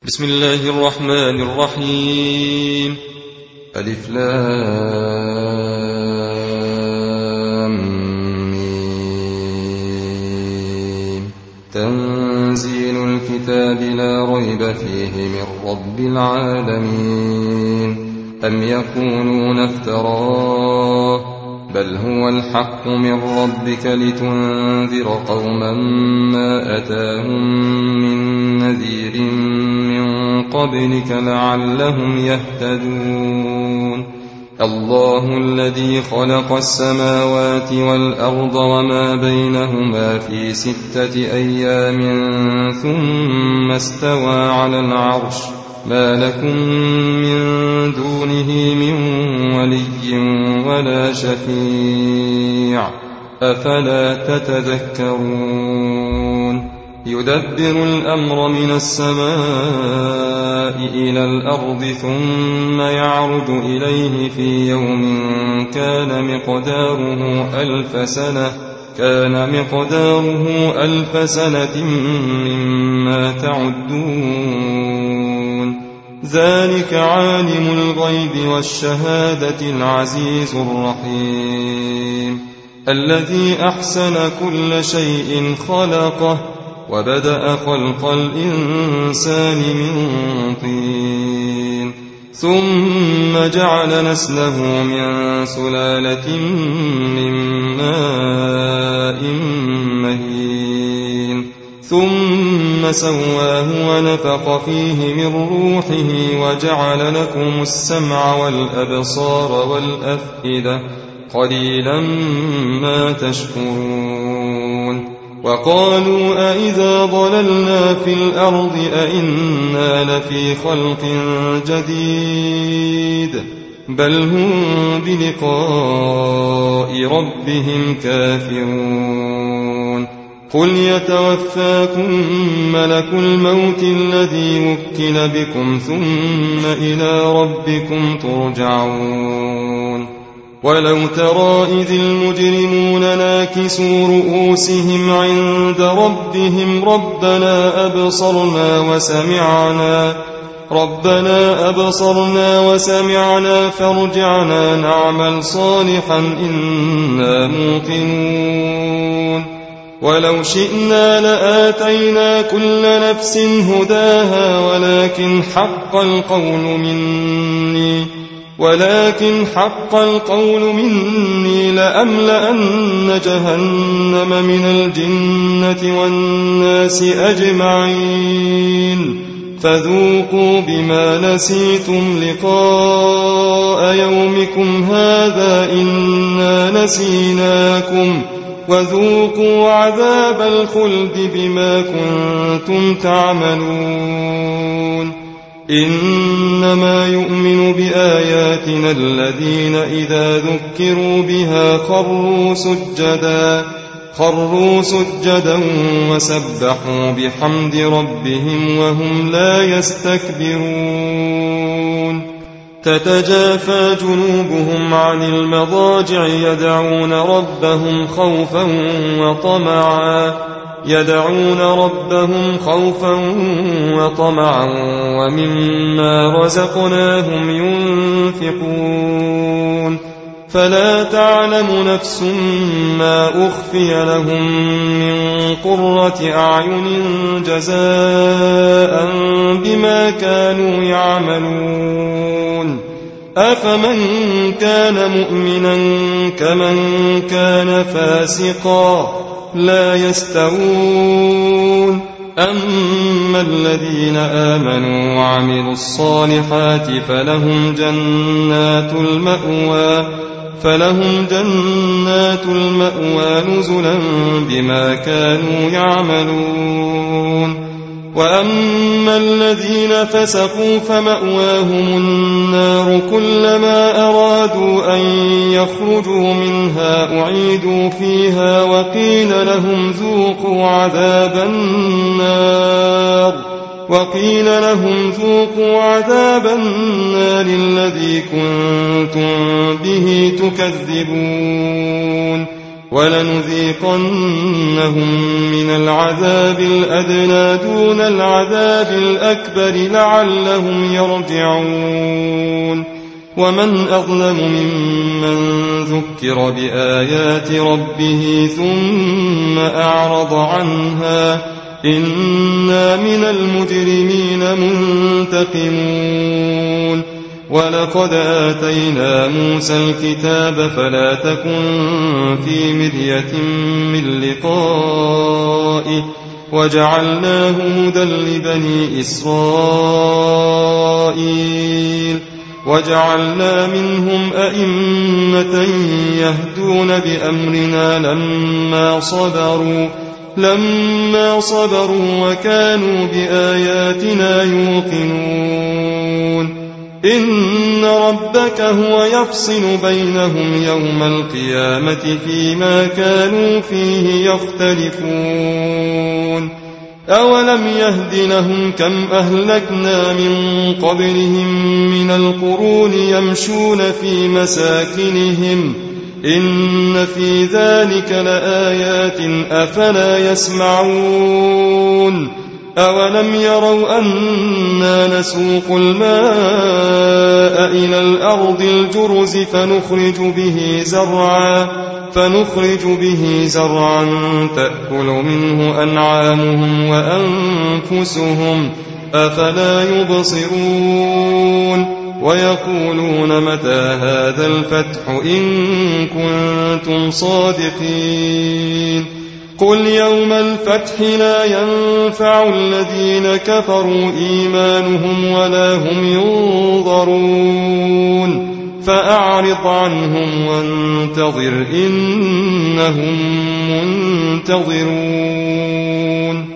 بسم الله الرحمن الرحيم. ألف لام ميم. تنزيل الكتاب لا ريب فيه من رب العالمين. أم يقولون افتراه بل هو الحق من ربك لتنذر قوما ما أتاهم من نذير من قبلك لعلهم يهتدون. الله الذي خلق السماوات والأرض وما بينهما في 6 أيام ثم استوى على العرش ما لكم من دونه من ولي ولا شفيع أفلا تتذكرون. يدبر الأمر من السماء إلى الأرض ثم يعرج إليه في يوم كان مقداره 1000 سنة مما تعدون. ذلك عالم الغيب والشهادة العزيز الرحيم الذي أحسن كل شيء خلقه وبدأ خلق الإنسان من طين ثم جعل نسله من سلالة من ماء مهين ثم سواه ونفخ فيه من روحه وجعل لكم السمع والأبصار والأفئدة قليلا ما تشكرون. وقالوا أئذا ضللنا في الأرض أئنا لفي خلق جديد بل هم بلقاء ربهم كافرون. قل يتوفاكم ملك الموت الذي وكل بكم ثم إلى ربكم ترجعون. ولو ترى إذ المجرمون ناكسوا رؤوسهم عند ربهم ربنا أبصرنا وسمعنا فارجعنا نعمل صالحا إنا موقنون. ولو شئنا لآتينا كل نفس هداها ولكن حق القول مني لأملأن جهنم من الجنة والناس أجمعين. فذوقوا بما نسيتم لقاء يومكم هذا إنا نسيناكم وذوقوا عذاب الخلد بما كنتم تعملون. إنما يؤمن بآياتنا الذين إذا ذكروا بها خروا سجدا وسبحوا بحمد ربهم وهم لا يستكبرون. تتجافى جنوبهم عن المضاجع يدعون ربهم خوفا وطمعا ومما رزقناهم ينفقون. فلا تعلم نفس ما أخفي لهم من قرة أعين جزاء بما كانوا يعملون. أفمن كان مؤمنا كمن كان فاسقا لا يستوون. أما الذين آمنوا وعملوا الصالحات فلهم جنات المأوى نزلا بما كانوا يعملون. وأما الذين فسقوا فمأواهم النار كلما أرادوا أن يخرجوا منها أعيدوا فيها وقيل لهم ذوقوا عذاب النار الذي كنتم به تكذبون. ولنذيقنهم من العذاب الأدنى دون العذاب الأكبر لعلهم يرجعون ومن أظلم ممن ذكر بآيات ربه ثم أعرض عنها إنا من المجرمين منتقمون ولقد آتينا موسى الكتاب فلا تكن في مرية من لقائه وجعلناه هدى لبني إسرائيل وجعلنا منهم أئمة يهدون بأمرنا لما صبروا وكانوا بآياتنا يوقنون إن ربك هو يفصل بينهم يوم القيامة فيما كانوا فيه يختلفون أولم يهد لهم كم أهلكنا من قبلهم من القرون يمشون في مساكنهم إن في ذلك لآيات أفلا يسمعون أولم يروا أنا نسوق الماء إلى الأرض الجرز فنخرج به زرعا تأكل منه أنعامهم وأنفسهم أفلا يبصرون ويقولون متى هذا الفتح إن كنتم صادقين قل يوم الفتح لا ينفع الذين كفروا إيمانهم ولا هم ينظرون فأعرض عنهم وانتظر إنهم منتظرون